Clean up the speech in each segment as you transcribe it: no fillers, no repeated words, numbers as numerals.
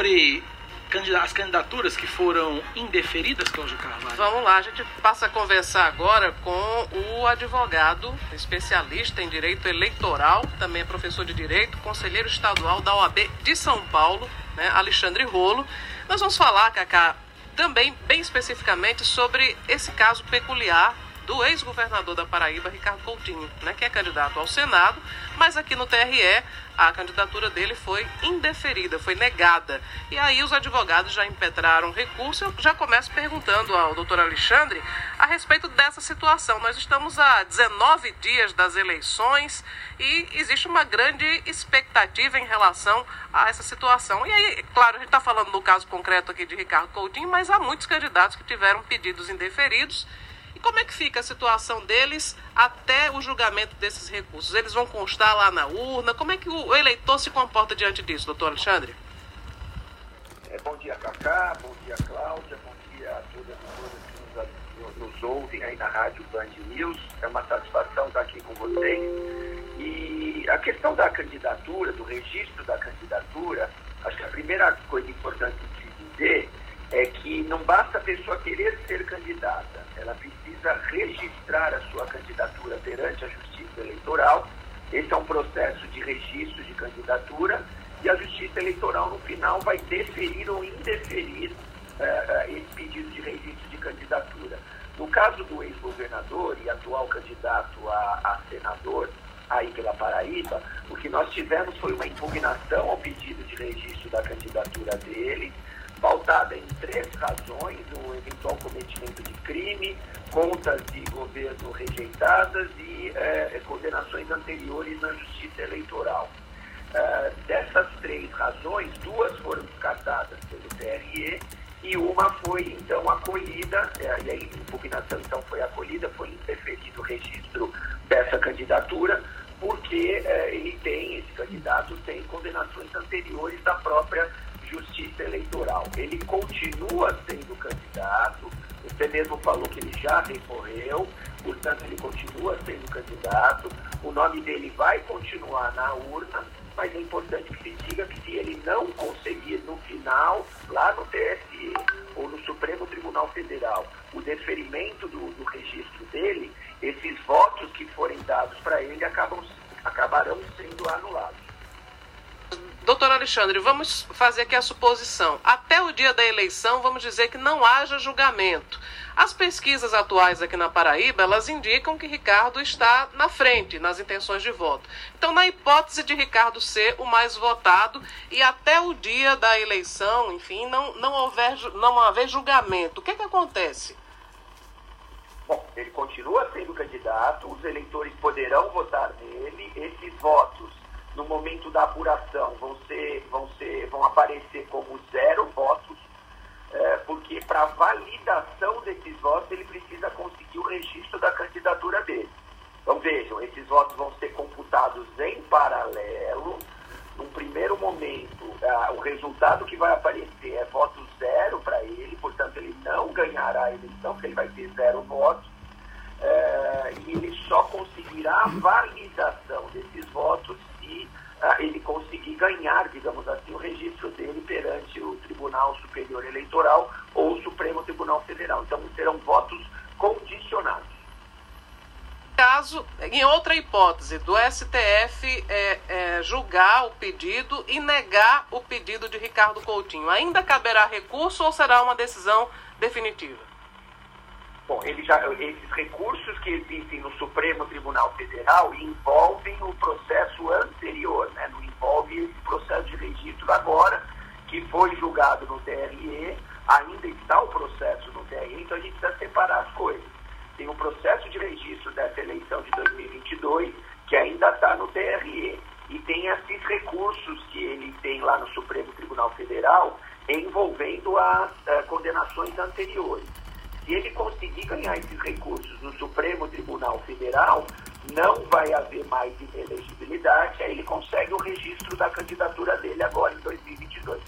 sobre as candidaturas que foram indeferidas, Cláudia Carvalho? Vamos lá, a gente passa a conversar agora com o advogado especialista em direito eleitoral, também é professor de direito, conselheiro estadual da OAB de São Paulo, né, Alexandre Rolo. Nós vamos falar, Cacá, também bem especificamente sobre esse caso peculiar do ex-governador da Paraíba, Ricardo Coutinho, né, que é candidato ao Senado, mas aqui no TRE a candidatura dele foi indeferida, foi negada. E aí os advogados já impetraram recurso. Eu já começo perguntando ao doutor Alexandre a respeito dessa situação. Nós estamos a 19 dias das eleições e existe uma grande expectativa em relação a essa situação. E aí, claro, a gente está falando do caso concreto aqui de Ricardo Coutinho, mas há muitos candidatos que tiveram pedidos indeferidos. E como é que fica a situação deles até o julgamento desses recursos? Eles vão constar lá na urna? Como é que o eleitor se comporta diante disso, doutor Alexandre? Bom dia, Cacá. Bom dia, Cláudia. Bom dia a todas e todas que nos ouvem aí na Rádio Band News. É uma satisfação estar aqui com vocês. E a questão da candidatura, do registro da candidatura, acho que a primeira coisa importante de se dizer é que não basta a pessoa querer ser candidata, ela precisa registrar a sua candidatura perante a Justiça Eleitoral. Esse é um processo de registro de candidatura e a Justiça Eleitoral, no final, vai deferir ou indeferir esse pedido de registro de candidatura. No caso do ex-governador e atual candidato a senador aí pela Paraíba, o que nós tivemos foi uma impugnação ao pedido de registro da candidatura dele, pautada em 3 razões: o eventual cometimento de crime, contas de governo rejeitadas e condenações anteriores na Justiça Eleitoral. Dessas 3 razões, 2 foram descartadas pelo TRE e uma foi, então, acolhida, e aí a impugnação, então, foi acolhida, foi indeferido o registro dessa candidatura, porque esse candidato tem condenações anteriores da própria Justiça Eleitoral. Ele continua sendo candidato, você mesmo falou que ele já recorreu, portanto ele continua sendo candidato, o nome dele vai continuar na urna, mas é importante que se diga que se ele não conseguir no final, lá no TSE ou no Supremo Tribunal Federal, o deferimento do registro dele, esses votos que forem dados para ele acabarão sendo anulados. Doutor Alexandre, vamos fazer aqui a suposição. Até o dia da eleição, vamos dizer que não haja julgamento. As pesquisas atuais aqui na Paraíba, elas indicam que Ricardo está na frente nas intenções de voto. Então, na hipótese de Ricardo ser o mais votado e até o dia da eleição, enfim, não haver julgamento, o que acontece? Bom, ele continua sendo candidato, os eleitores poderão votar nele, esses votos no momento da apuração vão aparecer como 0 votos, porque para validação desses votos ele precisa conseguir o registro da candidatura dele. Então vejam, esses votos vão ser computados em paralelo. Num primeiro momento, o resultado que vai aparecer é voto 0 para ele, portanto ele não ganhará a eleição, porque ele vai ter 0 votos, e ele só conseguirá a validação desses votos se ele conseguir ganhar, digamos assim, o registro dele perante o Tribunal Superior Eleitoral ou o Supremo Tribunal Federal. Então serão votos condicionados. Caso, em outra hipótese, do STF julgar o pedido e negar o pedido de Ricardo Coutinho, ainda caberá recurso ou será uma decisão definitiva? Bom, esses recursos que existem no Supremo Tribunal Federal envolvem o processo anterior, né? Não envolve esse processo de registro agora, que foi julgado no TRE, ainda está o processo no TRE, então a gente precisa separar as coisas. Tem um processo de registro dessa eleição de 2022, que ainda está no TRE, e tem esses recursos que ele tem lá no Supremo Tribunal Federal, envolvendo as condenações anteriores. Se ele conseguir ganhar esses recursos no Supremo Tribunal Federal, não vai haver mais inelegibilidade, aí ele consegue o registro da candidatura dele agora em 2022.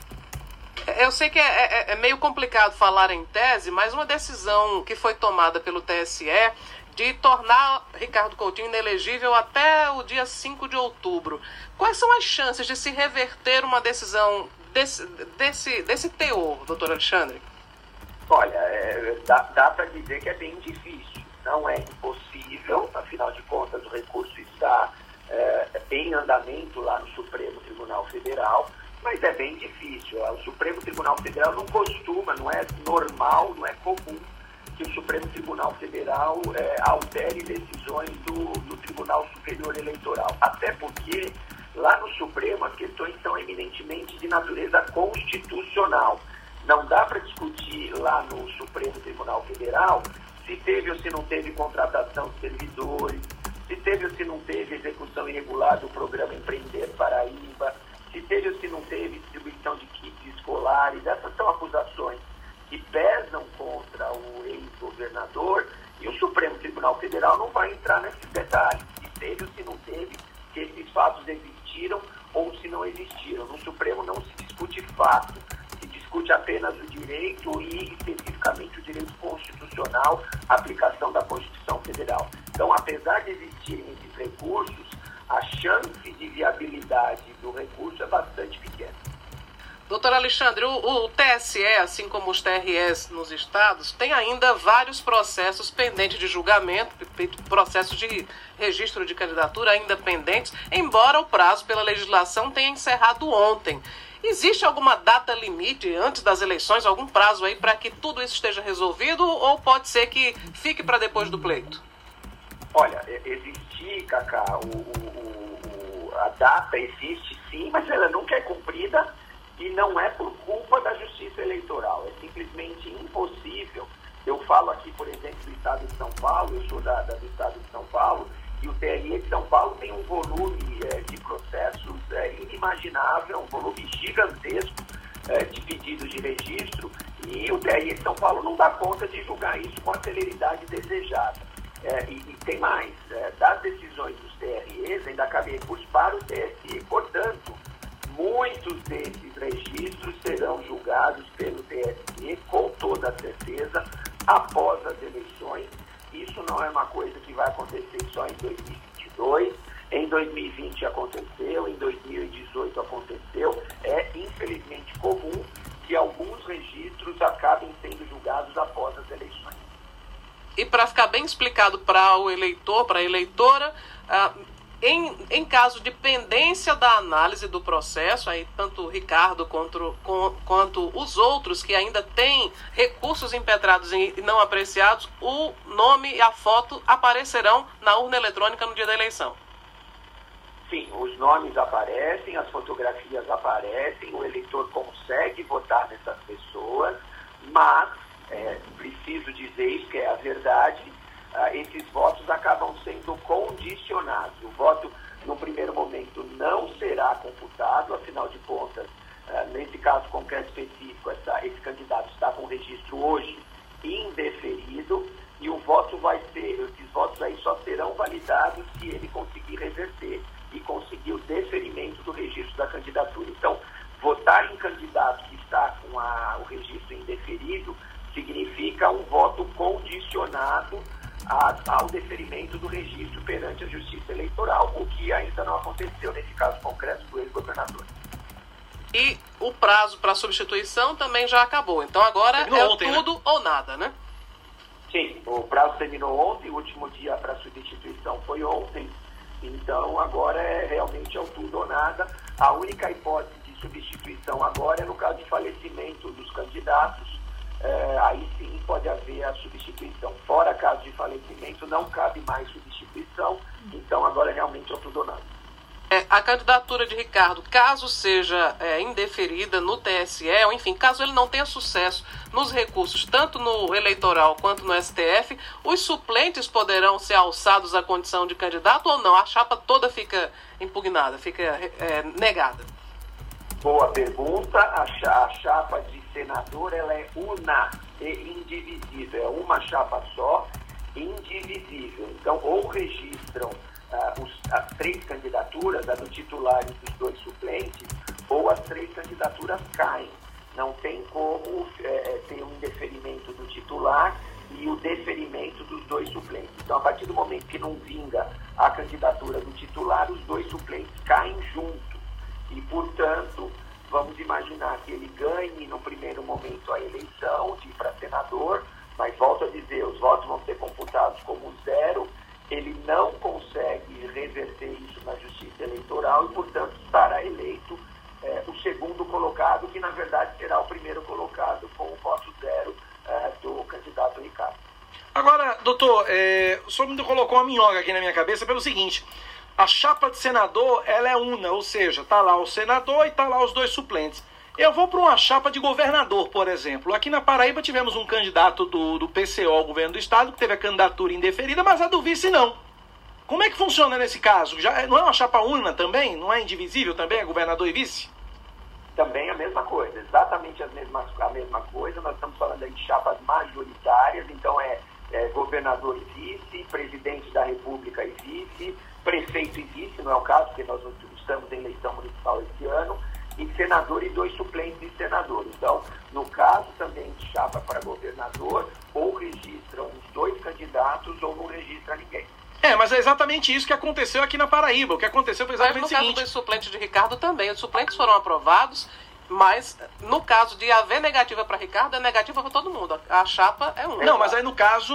Eu sei que é meio complicado falar em tese, mas uma decisão que foi tomada pelo TSE de tornar Ricardo Coutinho inelegível até o dia 5 de outubro. Quais são as chances de se reverter uma decisão desse teor, doutor Alexandre? Olha, dá para dizer que é bem difícil. Não é impossível, afinal de contas o recurso está em andamento lá no Supremo Tribunal Federal, mas é bem difícil. O Supremo Tribunal Federal não costuma, não é normal, não é comum que o Supremo Tribunal Federal altere decisões do Tribunal Superior Eleitoral. Até porque lá no Supremo as questões são eminentemente de natureza constitucional. Não dá para discutir lá no Supremo Tribunal Federal se teve ou se não teve contratação de servidores, se teve ou se não teve execução irregular do programa Empreender Paraíba, se teve ou se não teve distribuição de kits escolares. Essas são acusações que pesam contra o ex-governador, e o Supremo Tribunal Federal não vai entrar nesses detalhes, se teve ou se não teve, se esses fatos existiram ou se não existiram. No Supremo não se discute fato, se discute apenas o direito e especificamente o direito constitucional, a aplicação da Constituição Federal. Então, apesar de existirem esses recursos, a chance de viabilidade do recurso é bastante pequena. Doutor Alexandre, o TSE, assim como os TREs nos estados, tem ainda vários processos pendentes de julgamento, processos de registro de candidatura ainda pendentes, embora o prazo pela legislação tenha encerrado ontem. Existe alguma data limite antes das eleições, algum prazo aí para que tudo isso esteja resolvido, ou pode ser que fique para depois do pleito? Olha, Cacá, a data existe sim, mas ela nunca é cumprida. E não é por culpa da Justiça Eleitoral, é simplesmente impossível. Eu falo aqui, por exemplo, do Estado de São Paulo, eu sou do Estado de São Paulo, e o TRE de São Paulo tem um volume de processos inimaginável, um volume gigantesco de pedidos de registro, e o TRE de São Paulo não dá conta de julgar isso com a celeridade desejada. E tem mais, das decisões dos TREs ainda cabe recurso para o TSE, portanto, muitos desses registros serão julgados pelo TSE, com toda certeza, após as eleições. Isso não é uma coisa que vai acontecer só em 2022. Em 2020 aconteceu, em 2018 aconteceu. É, infelizmente, comum que alguns registros acabem sendo julgados após as eleições. E para ficar bem explicado para o eleitor, para a eleitora, em caso de pendência da análise do processo, aí tanto o Ricardo quanto os outros que ainda têm recursos impetrados e não apreciados, o nome e a foto aparecerão na urna eletrônica no dia da eleição. Sim, os nomes aparecem, as fotografias aparecem, o eleitor consegue votar nessas pessoas, mas, preciso dizer isso, que é a verdade, esses votos acabam sendo condicionados. O voto, no primeiro momento, não será computado, afinal de contas, nesse caso concreto específico, esse candidato está com o registro hoje indeferido, e o voto esses votos aí só serão validados se ele conseguir reverter e conseguir o deferimento do registro da candidatura. Então, votar em candidato que está com o registro indeferido significa um voto condicionado ao deferimento do registro perante a Justiça Eleitoral, o que ainda não aconteceu nesse caso concreto do ex-governador. E o prazo para substituição também já acabou, então agora ontem, tudo, né? Ou nada, né? Sim, o prazo terminou ontem, o último dia para substituição foi ontem, então agora realmente é o tudo ou nada. A única hipótese de substituição agora é no caso de falecimento dos candidatos. Aí sim pode haver a substituição. Fora caso de falecimento, não cabe mais substituição, então agora realmente é tudo ou nada. A candidatura de Ricardo, caso seja indeferida no TSE, ou enfim, caso ele não tenha sucesso nos recursos, tanto no eleitoral quanto no STF, os suplentes poderão ser alçados à condição de candidato ou não? A chapa toda fica impugnada, fica negada? Boa pergunta. A chapa de senador, ela é una e indivisível, é uma chapa só, indivisível. Então, ou registram as 3 candidaturas, a do titular e dos 2 suplentes, ou as 3 candidaturas caem. Não tem como ter um indeferimento do titular e o deferimento dos 2 suplentes. Então, a partir do momento que não vinga a candidatura do titular, os 2 suplentes caem junto. E, portanto, vamos imaginar que ele ganhe no primeiro momento a eleição de ir para senador, mas volto a dizer, os votos vão ser computados como zero, ele não consegue reverter isso na justiça eleitoral e, portanto, estará eleito o segundo colocado, que na verdade será o primeiro colocado com o voto zero do candidato Ricardo. Agora, doutor, o senhor me colocou uma minhoca aqui na minha cabeça pelo seguinte: a chapa de senador, ela é una, ou seja, tá lá o senador e tá lá os dois suplentes. Eu vou para uma chapa de governador, por exemplo. Aqui na Paraíba tivemos um candidato do PCO ao governo do estado que teve a candidatura indeferida, mas a do vice não. Como é que funciona nesse caso? Não é uma chapa una também? Não é indivisível também, é governador e vice? Também a mesma coisa, exatamente a mesma coisa. Nós estamos falando aí de chapas majoritárias, então governador e vice, presidente da república e vice, prefeito e vice, não é o caso, porque nós estamos em eleição municipal esse ano, e senador e dois suplentes de senador. Então, no caso também de chapa para governador, ou registram os dois candidatos ou não registra ninguém. Mas é exatamente isso que aconteceu aqui na Paraíba. O que aconteceu foi exatamente o seguinte. No caso dos suplentes de Ricardo também, os suplentes foram aprovados, mas no caso de haver negativa para Ricardo, é negativa para todo mundo. A chapa é uma. Não, mas aí no caso,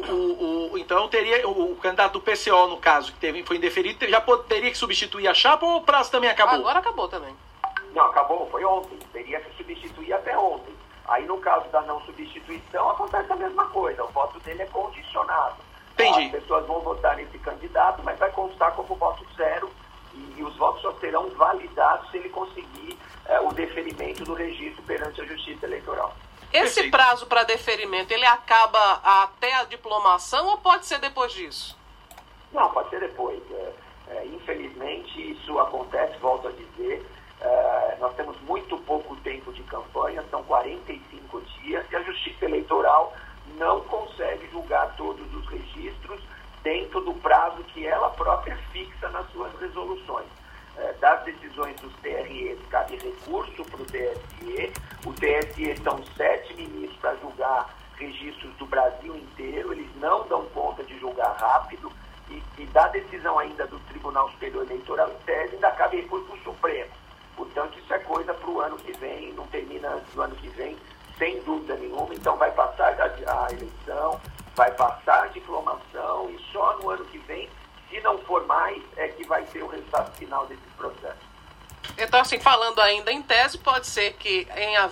então teria o candidato do PCO, no caso, que foi indeferido, já teria que substituir a chapa ou o prazo também acabou? Agora acabou também. Não, acabou, foi ontem. Teria que substituir até ontem. Aí no caso da não substituição, acontece a mesma coisa. O voto dele é condicionado. Entendi. As pessoas vão votar nesse candidato, mas vai constar como voto zero e os votos só serão validados se ele conseguir o deferimento do registro perante a Justiça Eleitoral. Esse Perfeito. prazo para deferimento, ele acaba até a diplomação ou pode ser depois disso? Não, pode ser depois. Infelizmente, isso acontece, volto a dizer. Nós temos muito pouco tempo de campanha, são 45 dias, e a Justiça Eleitoral não consegue julgar todos os registros dentro do prazo que ela própria fixa nas suas resoluções. Das decisões dos TREs, cabe recurso para o TSE. O TSE são 7 ministros para julgar registros do Brasil inteiro, eles não dão conta de julgar rápido, e da decisão ainda do Tribunal Superior Eleitoral, em tese, ainda cabe recurso para o Supremo. Portanto, isso é coisa para o ano que vem, não termina antes do ano que vem, sem dúvida nenhuma. Então vai passar a eleição, vai passar a diplomação, e só no ano que vem, se não for mais, é que vai ter o resultado final desse processo. Então, assim, falando ainda em tese, pode ser que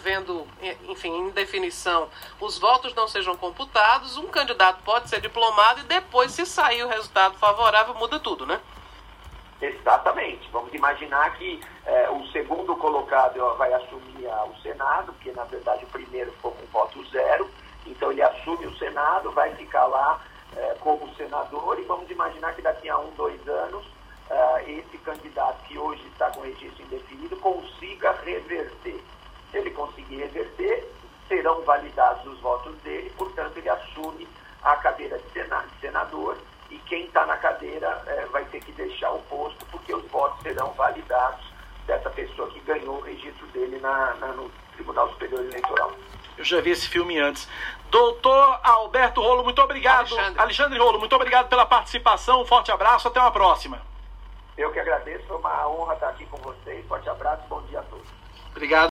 em indefinição, os votos não sejam computados, um candidato pode ser diplomado e depois, se sair o resultado favorável, muda tudo, né? Exatamente. Vamos imaginar que o segundo colocado vai assumir o Senado, porque na verdade o primeiro ficou com voto zero, então ele assume o Senado, vai ficar lá como senador, e vamos imaginar que daqui a 2 anos esse candidato que hoje está com registro indefinido consiga reverter. Se ele conseguir reverter, serão validados os votos dele, portanto ele assume a cadeira de senador, e quem está na cadeira vai ter que deixar o posto, porque os votos serão validados dessa pessoa que ganhou o registro dele no Tribunal Superior Eleitoral. Eu já vi esse filme antes. Doutor Alberto Rolo, muito obrigado. Alexandre Rolo, muito obrigado pela participação. Um forte abraço, até uma próxima. Eu que agradeço, foi uma honra estar aqui com vocês. Forte abraço, bom dia a todos. Obrigado.